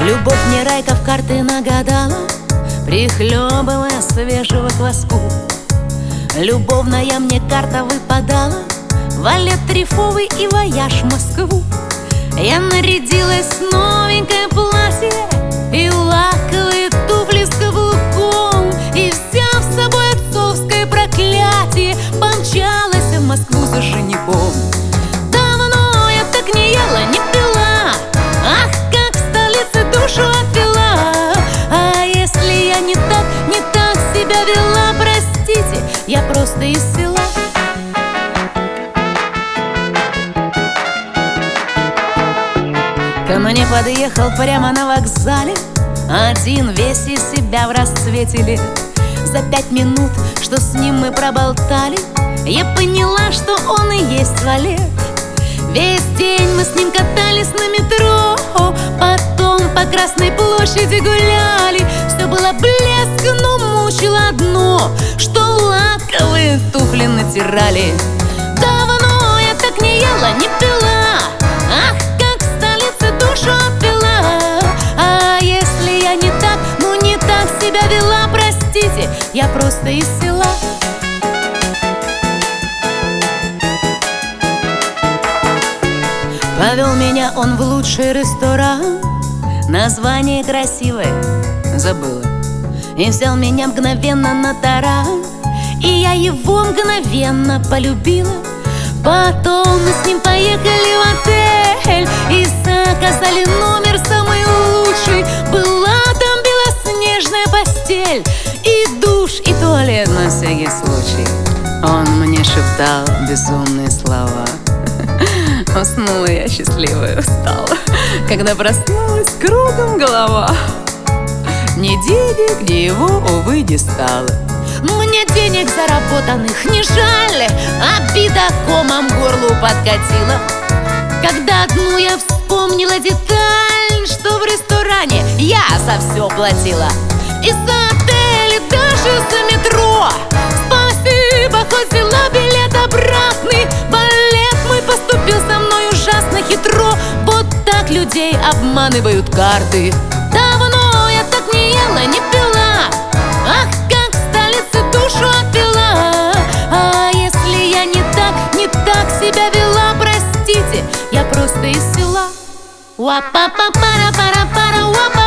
Любовь мне Райка в карты нагадала, прихлебывая свежего кваску. Любовная мне карта выпадала, валет трифовый и вояж в Москву. Я нарядилась в новенькое платье и лаковые туфли с каблуком, и, взяв с собой отцовское проклятие, помчалась в Москву за женихом. Давно я так не ела, не пила, ах, как в столице душу отвела. А если я не так себя вела, простите, я просто из села. Ко мне подъехал прямо на вокзале один, весь из себя в расцвете лет. За 5 минут, что с ним мы проболтали, я поняла, что он и есть Валет. Весь день мы с ним катались на метро, потом по Красной площади гуляли. Все было блеск, но мучило одно, что лаковые туфли натирали. Давно я так не ела, не пила, ах, как в столице душу отвела. А если я не так себя вела, простите, я просто из села. Повел меня он в лучший ресторан, название красивое забыла, и взял меня мгновенно на таран, и я его мгновенно полюбила. Потом мы с ним поехали в отель и заказали номер самый лучший. Была там белоснежная постель и душ, и туалет на всякий случай. Он мне шептал безумные слова. Уснула я счастливая, устала, когда проснулась, кругом голова. Ни денег, ни его, увы, не стало. Мне денег заработанных не жаль, обида комом горлу подкатила, когда одну я вспомнила деталь, что в ресторане я за все платила. И за отель, и даже за метро спасибо, хоть взяла билет обратный. Балет мой поступил со мной ужасно хитро, вот так людей обманывают карты. Давно я так не ела, не пила, ах, как в столице душу отвела. А если я не так себя вела, простите, я просто из села. Уа-па-па-пара-пара-пара, уа-па.